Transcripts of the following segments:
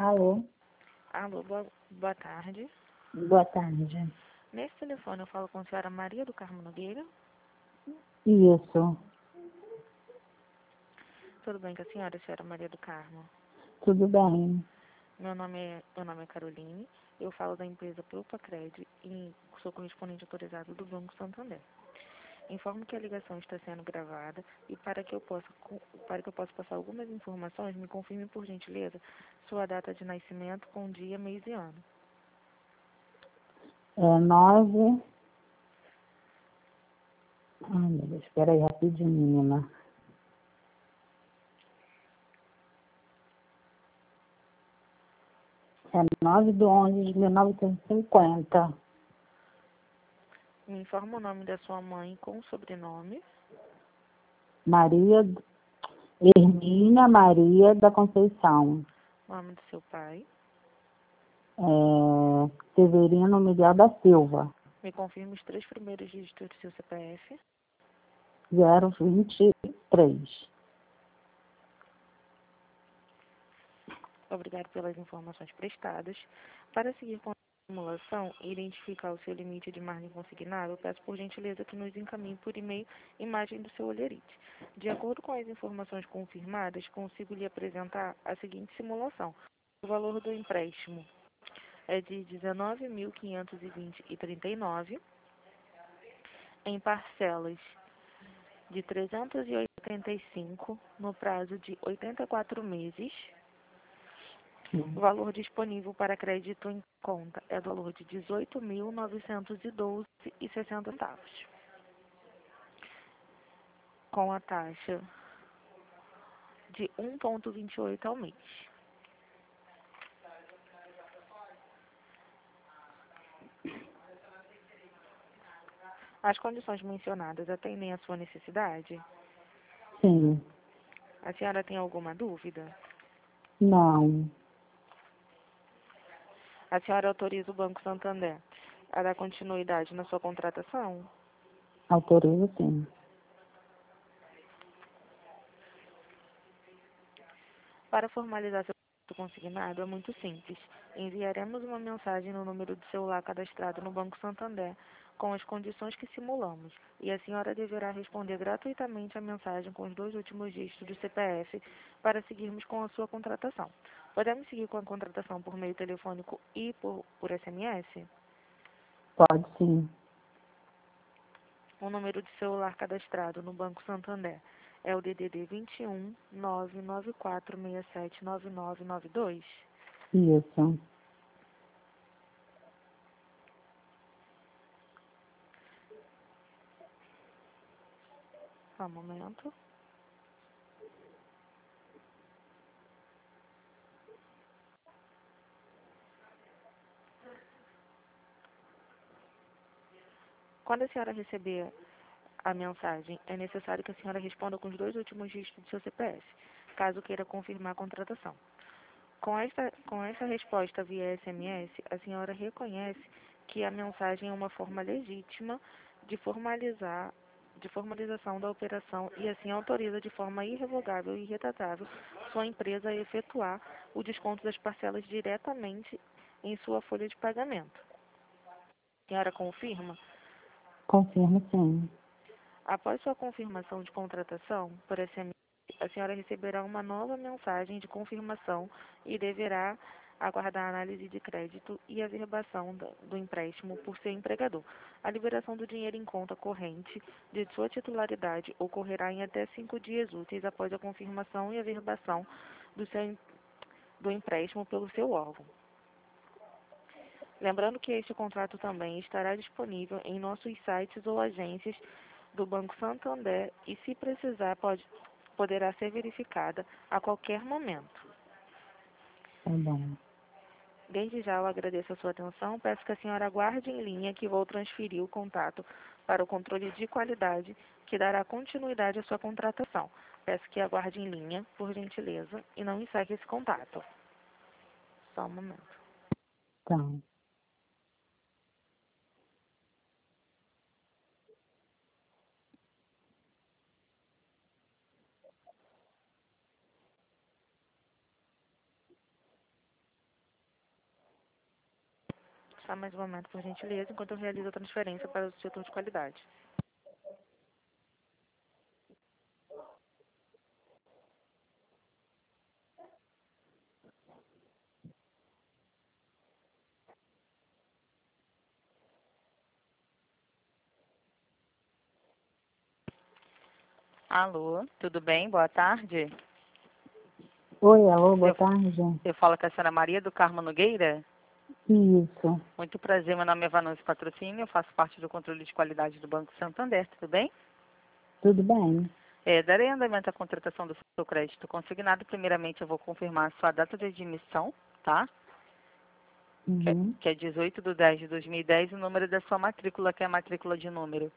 Alô, Alô, boa tarde. boa tarde. Nesse telefone eu falo com a senhora Maria do Carmo Nogueira. Isso, Tudo bem com a senhora Maria do Carmo? tudo bem. Meu nome é Caroline. Eu falo da empresa Propacred e sou correspondente autorizado do Banco Santander. Informo que a ligação está sendo gravada e para que eu possa passar algumas informações, me confirme por gentileza sua data de nascimento com dia, mês e ano. É 9. Ai, meu Deus, espera aí rapidinho, menina. É 9/11/1950. Me informa o nome da sua mãe com sobrenome. Maria, Hermínia Maria da Conceição. Nome do seu pai. Severino Miguel da Silva. Me confirme os 3 primeiros dígitos do seu CPF. 023. Obrigado pelas informações prestadas. Para seguir com a simulação e identificar o seu limite de margem consignável, peço por gentileza que nos encaminhe por e-mail imagem do seu olherite. De acordo com as informações confirmadas, consigo lhe apresentar a seguinte simulação. O valor do empréstimo é de R$ 19.520,39 em parcelas de 385 no prazo de 84 meses. O valor disponível para crédito em conta é do valor de R$ 18.912,60, com a taxa de 1,28 ao mês. As condições mencionadas atendem à sua necessidade? Sim. A senhora tem alguma dúvida? Não. A senhora autoriza o Banco Santander a dar continuidade na sua contratação? Autorizo sim. Para formalizar seu crédito consignado é muito simples. Enviaremos uma mensagem no número de celular cadastrado no Banco Santander com as condições que simulamos e a senhora deverá responder gratuitamente a mensagem com os 2 últimos dígitos do CPF para seguirmos com a sua contratação. Podemos seguir com a contratação por meio telefônico e por SMS? Pode sim. O número de celular cadastrado no Banco Santander é o DDD 21 99467 9992. Isso. Só um momento. Quando a senhora receber a mensagem, é necessário que a senhora responda com os 2 últimos dígitos do seu CPF, caso queira confirmar a contratação. Com essa resposta via SMS, a senhora reconhece que a mensagem é uma forma legítima de formalização da operação e assim autoriza de forma irrevogável e irretratável sua empresa a efetuar o desconto das parcelas diretamente em sua folha de pagamento. A senhora confirma? Confirmo sim. Após sua confirmação de contratação por SMS, a senhora receberá uma nova mensagem de confirmação e deverá aguardar a análise de crédito e a verbação do empréstimo por seu empregador. A liberação do dinheiro em conta corrente de sua titularidade ocorrerá em até 5 dias úteis após a confirmação e a verbação do empréstimo pelo seu órgão. Lembrando que este contrato também estará disponível em nossos sites ou agências do Banco Santander e, se precisar, poderá ser verificada a qualquer momento. Tá bom. Desde já eu agradeço a sua atenção. Peço que a senhora aguarde em linha que vou transferir o contato para o controle de qualidade que dará continuidade à sua contratação. Peço que aguarde em linha, por gentileza, e não encerre esse contato. Só um momento. Tá. Só mais um momento, por gentileza, enquanto eu realizo a transferência para o setor de qualidade. Alô, tudo bem? Boa tarde. Oi, alô, boa Eu, tarde. eu falo com a senhora Maria do Carmo Nogueira. Isso, Muito prazer, meu nome é Vanessa Patrocínio, eu faço parte do controle de qualidade do Banco Santander, tudo bem? tudo bem? Darei andamento à contratação do seu crédito consignado. Primeiramente, eu vou confirmar a sua data de admissão, tá? Uhum. Que é 18/10/2010, o número da sua matrícula, que é a matrícula de número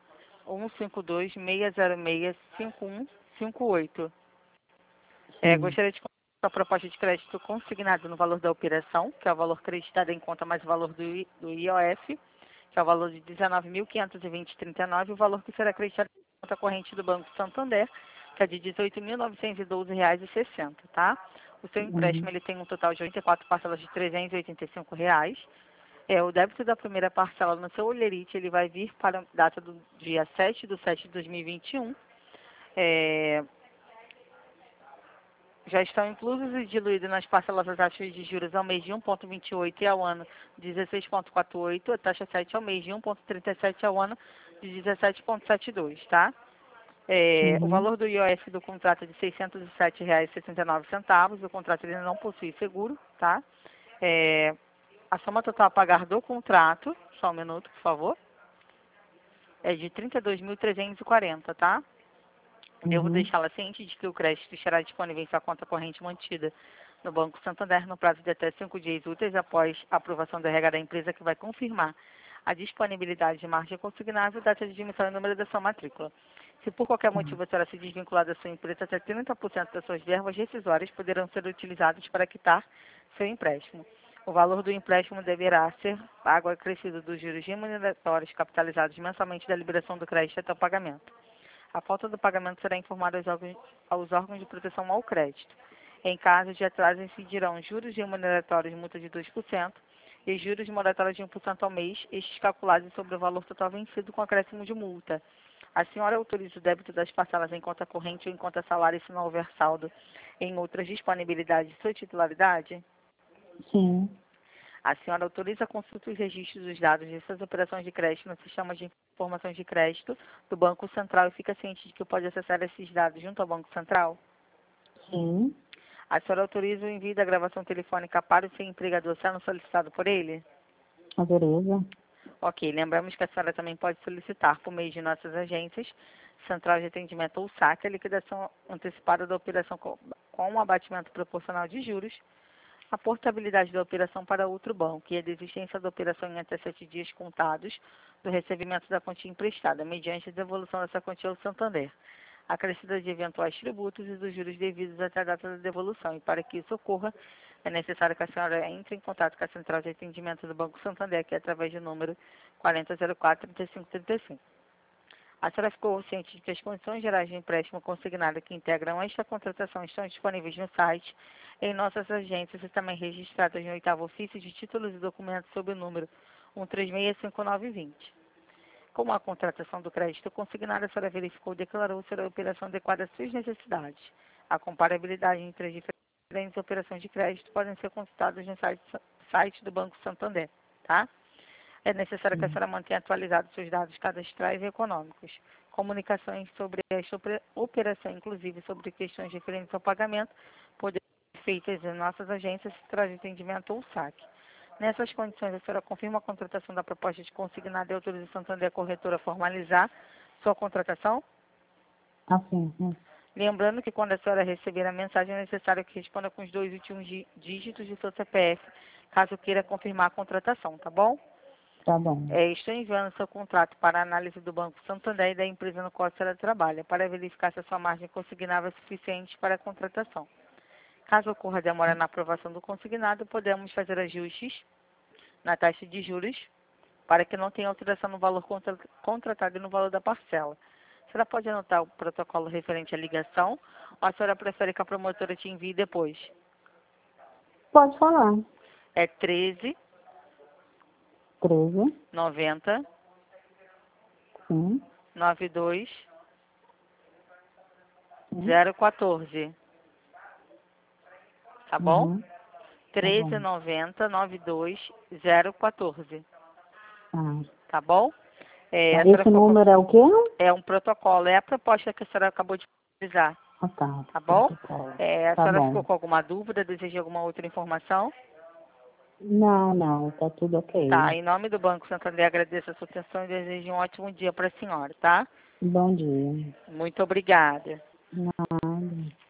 152-606-5158. Sim. Gostaria de contar a proposta de crédito consignado no valor da operação, que é o valor creditado em conta mais o valor do IOF, que é o valor de R$ 19.520,39, e o valor que será acreditado em conta corrente do Banco Santander, que é de R$ 18.912,60, tá? O seu empréstimo Uhum. ele tem um total de 84 parcelas de R$ 385. O débito da primeira parcela no seu olherite, ele vai vir para a data do dia 7/7/2021. É, já estão inclusos e diluídos nas parcelas as taxas de juros ao mês de 1,28 e ao ano 16,48, a taxa 7 ao mês de 1,37 ao ano de 17,72, tá? O Uhum. valor do IOF do contrato é de R$ 607,69. O contrato ele não possui seguro, tá? É, a soma total a pagar do contrato, só um minuto, por favor, é de R$ 32.340, tá? Devo Uhum. deixá-la ciente de que o crédito estará disponível em sua conta corrente mantida no Banco Santander no prazo de até 5 dias úteis após a aprovação do RH da empresa, que vai confirmar a disponibilidade de margem consignável, data de admissão e número da sua matrícula. Se por qualquer Tá. motivo a senhora se desvincular da sua empresa, até 30% das suas verbas rescisórias poderão ser utilizadas para quitar seu empréstimo. O valor do empréstimo deverá ser pago acrescido dos juros remuneratórios capitalizados mensalmente da liberação do crédito até o pagamento. A falta do pagamento será informada aos órgãos de proteção ao crédito. Em caso de atraso, incidirão juros remuneratórios de multa de 2% e juros moratórios de 1% ao mês, estes calculados sobre o valor total vencido com acréscimo de multa. A senhora autoriza o débito das parcelas em conta corrente ou em conta salário se não houver saldo em outras disponibilidades de sua titularidade? Sim, A senhora autoriza a consulta e os registros dos dados de suas operações de crédito no sistema de informações de crédito do Banco Central e fica ciente de que pode acessar esses dados junto ao Banco Central? sim, A senhora autoriza o envio da gravação telefônica para o seu empregador, sendo solicitado por ele? beleza. Ok, lembramos que a senhora também pode solicitar, por meio de nossas agências, Central de Atendimento ou SAC, a liquidação antecipada da operação com um abatimento proporcional de juros, a portabilidade da operação para outro banco e a desistência da operação em até 7 dias contados do recebimento da quantia emprestada, mediante a devolução dessa quantia ao Santander, acrescida de eventuais tributos e dos juros devidos até a data da devolução. E para que isso ocorra, é necessário que a senhora entre em contato com a Central de Atendimento do Banco Santander, que é através do número 4004-3535. A senhora ficou ciente de que as condições gerais de empréstimo consignado que integram esta contratação estão disponíveis no site, em nossas agências e também registradas no 8º ofício de títulos e documentos sob o número 1365920. Como a contratação do crédito consignado, a senhora verificou e declarou ser a operação adequada às suas necessidades. A comparabilidade entre as diferentes operações de crédito podem ser consultadas no site do Banco Santander, tá? É necessário que a Sim. senhora mantenha atualizados seus dados cadastrais e econômicos. Comunicações sobre esta operação, inclusive sobre questões referentes ao pagamento, poderão ser feitas em nossas agências, Central de Atendimento ou SAC. Nessas condições, a senhora confirma a contratação da proposta de consignado e autoriza a Santander Corretora a formalizar sua contratação? Assim, sim. Lembrando que quando a senhora receber a mensagem, é necessário que responda com os 2 últimos dígitos do seu CPF, caso queira confirmar a contratação, tá bom? Tá bom. Estou enviando seu contrato para a análise do Banco Santander e da empresa no qual a senhora trabalha, para verificar se a sua margem consignável é suficiente para a contratação. Caso ocorra demora na aprovação do consignado, podemos fazer ajustes na taxa de juros para que não tenha alteração no valor contratado e no valor da parcela. A senhora pode anotar o protocolo referente à ligação ou a senhora prefere que a promotora te envie depois? Pode falar. É 13 13, 90 sim. 92 Sim. 014. Tá bom? Uhum. Tá 13 bom. 90 92 014. Ah, Tá bom? tá. A senhora Esse ficou com... número é o quê? É um protocolo, é a proposta que a senhora acabou de utilizar. Ah, tá. Tá bom? Protocolo. A Tá senhora bom. ficou com alguma dúvida? Deseja alguma outra informação? Não, não, tá tudo Tá. ok. Em nome do Banco Santander, agradeço a sua atenção e desejo um ótimo dia para a senhora, tá? Bom dia. Muito obrigada. Nada.